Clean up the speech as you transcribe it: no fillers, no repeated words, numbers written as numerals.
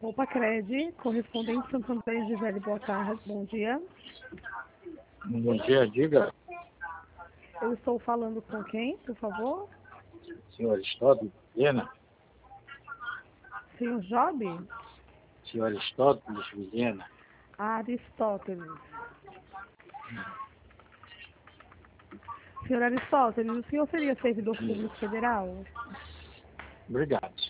Opa, Cred, correspondente Santo André de Velho, boa tarde, bom dia. Bom dia, diga. Eu estou falando com quem, por favor? Senhor Aristóteles Vilhena? Senhor Job? Senhor Aristóteles Vilhena? Aristóteles. Senhor Aristóteles, o senhor seria servidor público federal? Obrigado.